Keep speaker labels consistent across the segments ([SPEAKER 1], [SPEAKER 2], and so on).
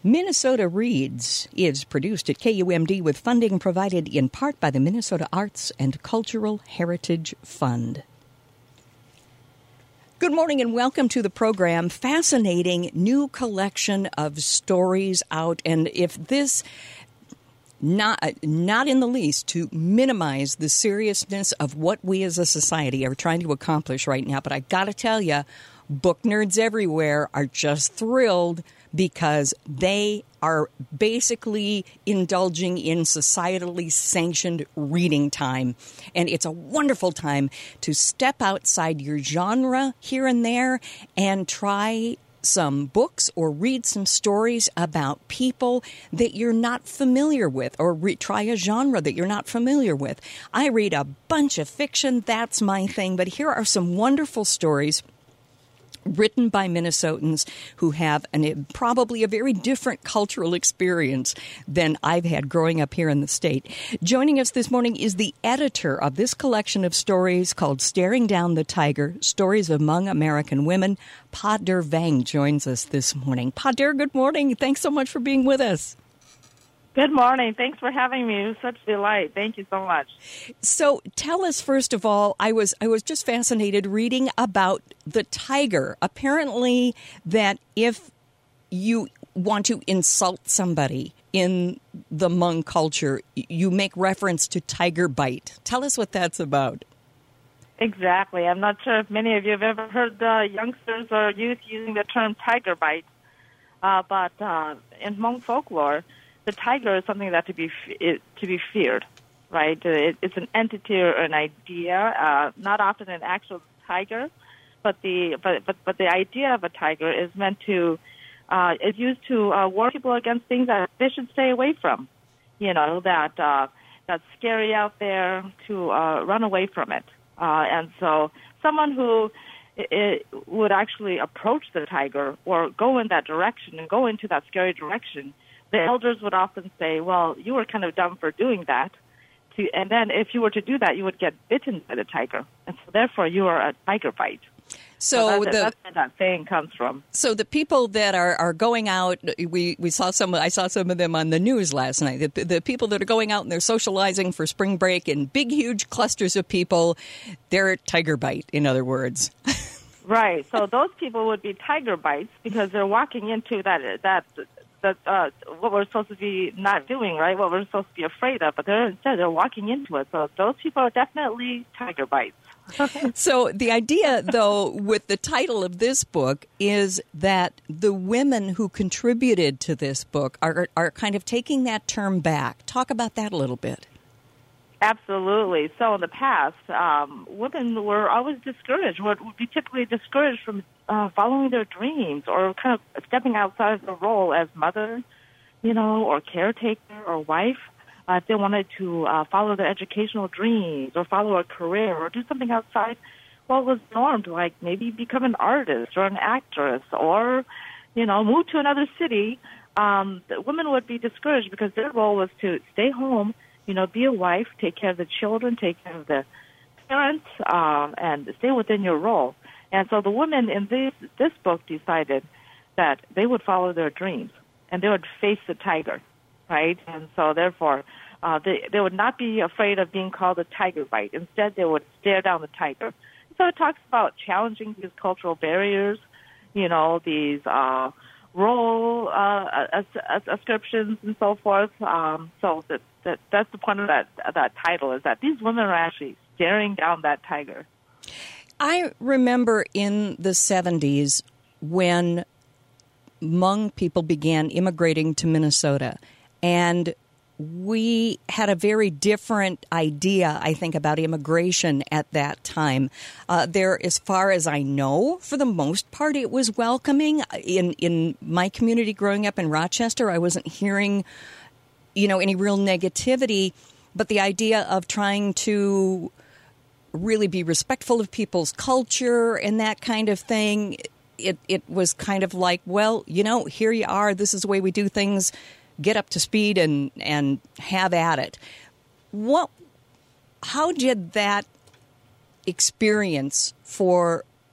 [SPEAKER 1] Minnesota Reads is produced at KUMD with funding provided in part by the Minnesota Arts and Cultural Heritage Fund. Good morning and welcome to the program. Fascinating new collection of stories out. And if this, not in the least to minimize the seriousness of what we as a society are trying to accomplish right now, but I got to tell you, book nerds everywhere are just thrilled because they are basically indulging in societally sanctioned reading time. And it's a wonderful time to step outside your genre here and there and try some books or read some stories about people that you're not familiar with, or try a genre that you're not familiar with. I read a bunch of fiction. That's my thing. But here are some wonderful stories written by Minnesotans who have probably a very different cultural experience than I've had growing up here in the state. Joining us this morning is the editor of this collection of stories called Staring Down the Tiger, Stories Among American Women. Pa Der Vang joins us this morning. Pa Der, good morning. Thanks so much for being with us.
[SPEAKER 2] Good morning. Thanks for having me. It was such a delight. Thank you so much.
[SPEAKER 1] So tell us, first of all, I was just fascinated reading about the tiger. Apparently that if you want to insult somebody in the Hmong culture, you make reference to tiger bite. Tell us what that's about.
[SPEAKER 2] Exactly. I'm not sure if many of you have ever heard youngsters or youth using the term tiger bite, but in Hmong folklore, the tiger is something that to be feared, right? It's an entity or an idea, not often an actual tiger, but the idea of a tiger is meant to is used to warn people against things that they should stay away from. You know, that's scary out there, to run away from it. And so someone who would actually approach the tiger or go in that direction and go into that scary direction, the elders would often say, well, you were kind of dumb for doing that. And then if you were to do that, you would get bitten by the tiger. And so therefore, you are a tiger bite. So that's where that saying comes from.
[SPEAKER 1] So the people that are going out, I saw some of them on the news last night. The people that are going out and they're socializing for spring break in big, huge clusters of people, they're tiger bite, in other words.
[SPEAKER 2] Right. So those people would be tiger bites because they're walking into that what we're supposed to be not doing, right? What we're supposed to be afraid of, but they're walking into it. So those people are definitely tiger bites.
[SPEAKER 1] So the idea, though, with the title of this book is that the women who contributed to this book are kind of taking that term back. Talk about that a little bit.
[SPEAKER 2] Absolutely. So in the past, women were always discouraged, would be typically discouraged from following their dreams or kind of stepping outside of their role as mother, or caretaker or wife. If they wanted to follow their educational dreams or follow a career or do something outside what was normed, like maybe become an artist or an actress or, move to another city, the women would be discouraged because their role was to stay home, be a wife, take care of the children, take care of the parents, and stay within your role. And so the women in this book decided that they would follow their dreams and they would face the tiger, right? And so therefore, they would not be afraid of being called a tiger bite. Instead, they would stare down the tiger. So it talks about challenging these cultural barriers, these role ascriptions and so forth. So that's the point of that title, is that these women are actually staring down that tiger.
[SPEAKER 1] I remember in the 70s when Hmong people began immigrating to Minnesota, and we had a very different idea, I think, about immigration at that time. There, as far as I know, for the most part, it was welcoming. In my community growing up in Rochester, I wasn't hearing, any real negativity, but the idea of trying to really be respectful of people's culture and that kind of thing, it was kind of like, well, here you are, this is the way we do things, get up to speed and have at it. How did that experience for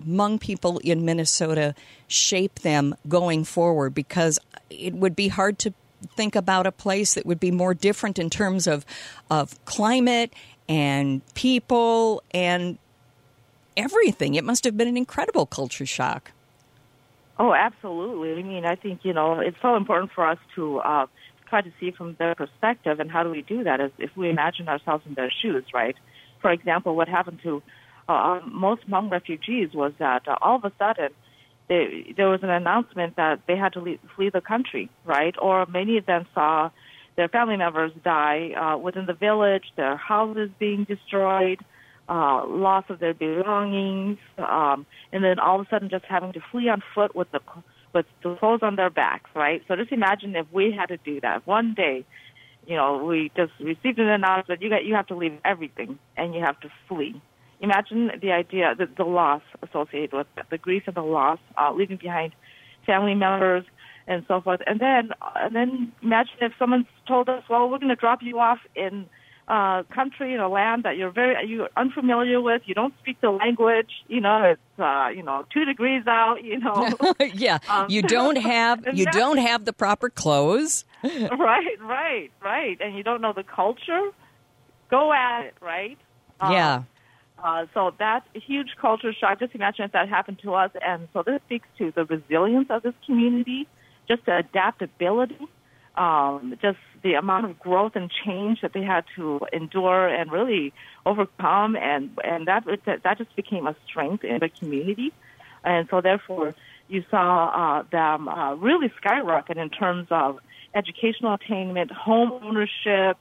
[SPEAKER 1] Hmong people in Minnesota shape them going forward? Because it would be hard to think about a place that would be more different in terms of climate and people and everything. It must have been an incredible culture shock.
[SPEAKER 2] Oh, absolutely. I mean, I think, it's so important for us to try to see from their perspective. And how do we do that? Is if we imagine ourselves in their shoes, right? For example, what happened to most Hmong refugees was that all of a sudden there was an announcement that they had to flee the country, right? Or many of them saw their family members die within the village, their houses being destroyed, loss of their belongings, and then all of a sudden just having to flee on foot with the clothes on their backs, right? So just imagine if we had to do that one day. We just received an announcement, you have to leave everything and you have to flee. Imagine the idea, the loss associated with it, the grief and the loss, leaving behind family members and so forth. And then imagine if someone told us, well, we're going to drop you off in a country, in a land that you're unfamiliar with. You don't speak the language. It's 2 degrees out.
[SPEAKER 1] Yeah, you don't have the proper clothes.
[SPEAKER 2] Right. And you don't know the culture. Go at it, right?
[SPEAKER 1] Yeah.
[SPEAKER 2] So that's a huge culture shock. Just imagine if that happened to us. And so this speaks to the resilience of this community, just the adaptability, just the amount of growth and change that they had to endure and really overcome. And that just became a strength in the community. And so therefore, you saw them really skyrocket in terms of educational attainment, home ownership,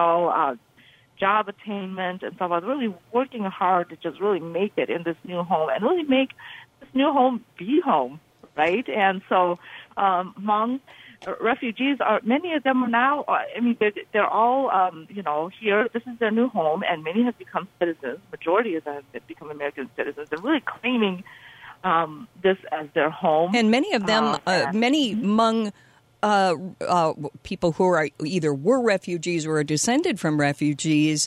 [SPEAKER 2] job attainment, and so on, really working hard to just really make it in this new home and really make this new home be home, right? And so Hmong refugees many of them are now, they're all, here. This is their new home, and many have become citizens. Majority of them have become American citizens. They're really claiming this as their home.
[SPEAKER 1] And many of them, many Hmong people who are either were refugees or are descended from refugees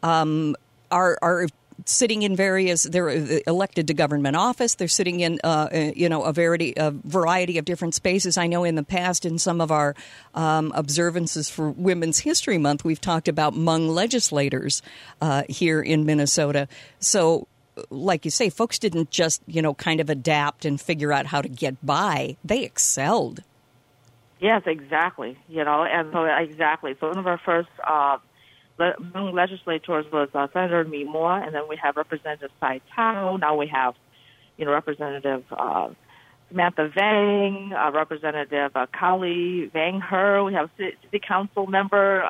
[SPEAKER 1] are sitting in they're elected to government office. They're sitting in, a variety of different spaces. I know in the past, in some of our observances for Women's History Month, we've talked about Hmong legislators here in Minnesota. So, like you say, folks didn't just, kind of adapt and figure out how to get by. They excelled.
[SPEAKER 2] Yes, exactly. And so exactly. So one of our first Hmong legislators was Senator Mi Mo, and then we have Representative Sai Tao. Now we have, Representative Samantha Vang, Representative Kali Vang Her. We have City Council member,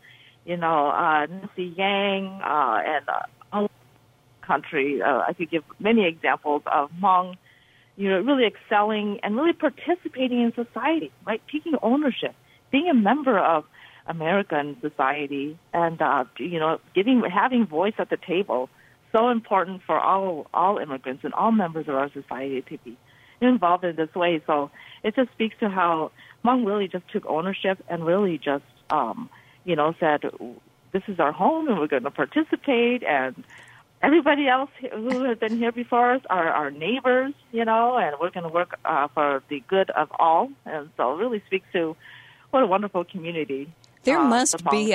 [SPEAKER 2] Nancy Yang, and all country. I could give many examples of Hmong really excelling and really participating in society, right? Taking ownership, being a member of American society, and having voice at the table. So important for all immigrants and all members of our society to be involved in this way. So it just speaks to how Hmong really just took ownership and really just said, this is our home and we're going to participate, and everybody else who has been here before us are our neighbors, and we're going to work for the good of all. And so it really speaks to what a wonderful community.
[SPEAKER 1] There must be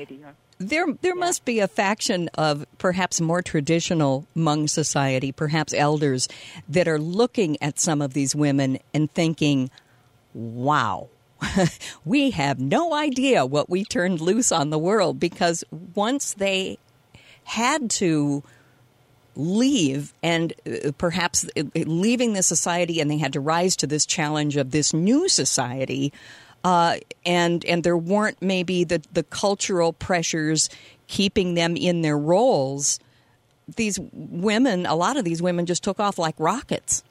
[SPEAKER 1] must be a faction of perhaps more traditional Hmong society, perhaps elders, that are looking at some of these women and thinking, wow, we have no idea what we turned loose on the world, because once they had to leave, and perhaps leaving the society, and they had to rise to this challenge of this new society, and there weren't maybe the cultural pressures keeping them in their roles. A lot of these women just took off like rockets.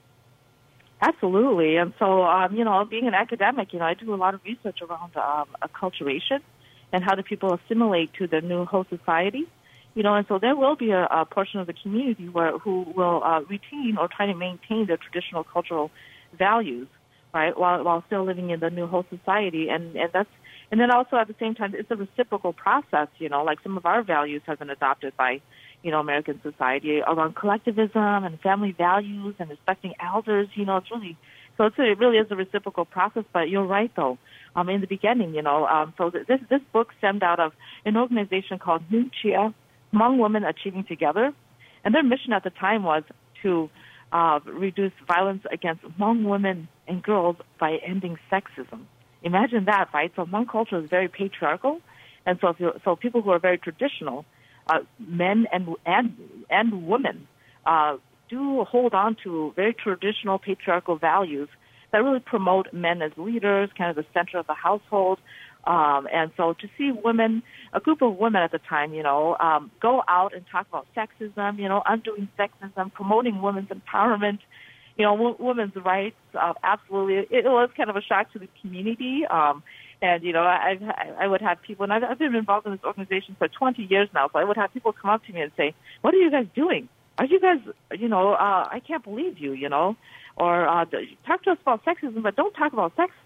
[SPEAKER 2] Absolutely. And so, being an academic, I do a lot of research around acculturation and how do people assimilate to the new host society. And so there will be a portion of the community who will retain or try to maintain their traditional cultural values, right, while still living in the new host society, and then also at the same time it's a reciprocal process. Like some of our values have been adopted by American society around collectivism and family values and respecting elders. It really is a reciprocal process. But you're right, though. In the beginning, so this book stemmed out of an organization called New Chia, Hmong Women Achieving Together, and their mission at the time was to reduce violence against Hmong women and girls by ending sexism. Imagine that, right? So Hmong culture is very patriarchal, and so people who are very traditional, men and women, do hold on to very traditional patriarchal values that really promote men as leaders, kind of the center of the household. And so to see women, a group of women at the time, go out and talk about sexism, undoing sexism, promoting women's empowerment, women's rights, absolutely. It was kind of a shock to the community. And, I would have people, and I've been involved in this organization for 20 years now, so I would have people come up to me and say, what are you guys doing? Are you guys, I can't believe you, or talk to us about sexism, but don't talk about sex.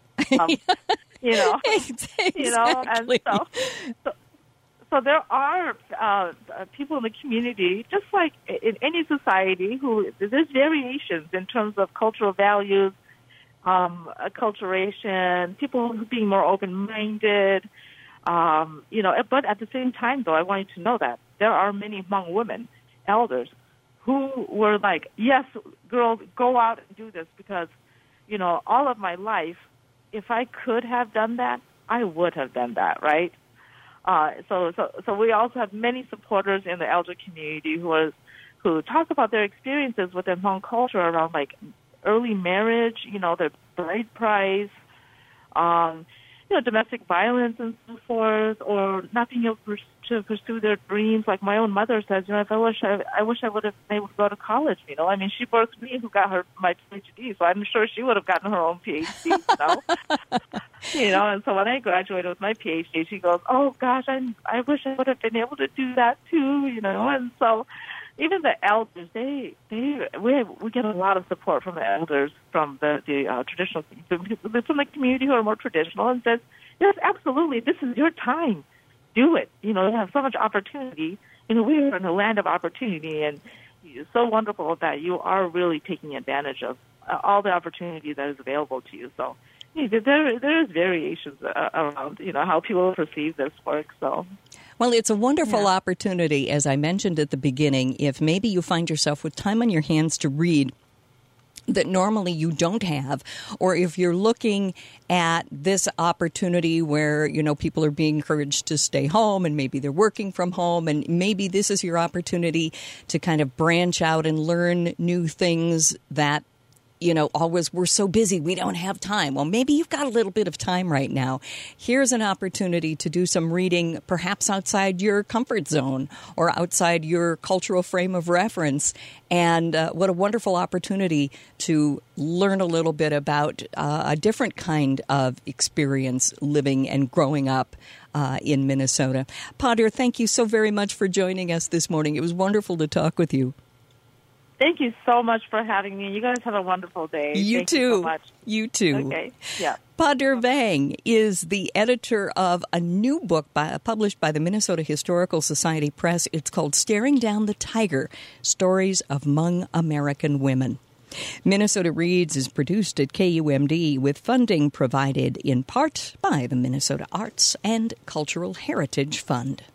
[SPEAKER 1] Exactly.
[SPEAKER 2] And so there are people in the community, just like in any society, who there's variations in terms of cultural values, acculturation, people being more open-minded, but at the same time, though, I want you to know that there are many Hmong women, elders, who were like, yes, girls, go out and do this because, all of my life, if I could have done that, I would have done that, right? So we also have many supporters in the elder community who talk about their experiences with their Hmong culture around like early marriage, their bride price, domestic violence and so forth, or not being able to pursue their dreams. Like my own mother says, I wish I would have been able to go to college. She birthed me, who got my PhD, so I'm sure she would have gotten her own PhD. And so when I graduated with my PhD, she goes, "Oh gosh, I wish I would have been able to do that too." And so even the elders, we get a lot of support from the elders, from the traditional, from the community who are more traditional, and says, yes, absolutely, this is your time. Do it. You have so much opportunity. We are in a land of opportunity, and it's so wonderful that you are really taking advantage of all the opportunity that is available to you. So there is variations around, how people perceive this work. So.
[SPEAKER 1] Well, it's a wonderful opportunity, as I mentioned at the beginning, if maybe you find yourself with time on your hands to read that normally you don't have, or if you're looking at this opportunity where, people are being encouraged to stay home and maybe they're working from home, and maybe this is your opportunity to kind of branch out and learn new things that always we're so busy, we don't have time. Well, maybe you've got a little bit of time right now. Here's an opportunity to do some reading, perhaps outside your comfort zone or outside your cultural frame of reference. And what a wonderful opportunity to learn a little bit about a different kind of experience living and growing up in Minnesota. Pader, thank you so very much for joining us this morning. It was wonderful to talk with you.
[SPEAKER 2] Thank you so much for having me. You guys have a wonderful day.
[SPEAKER 1] You too.
[SPEAKER 2] You so much.
[SPEAKER 1] You too.
[SPEAKER 2] Okay. Yeah.
[SPEAKER 1] Pader Vang is the editor of a new book published by the Minnesota Historical Society Press. It's called Staring Down the Tiger, Stories of Hmong American Women. Minnesota Reads is produced at KUMD with funding provided in part by the Minnesota Arts and Cultural Heritage Fund.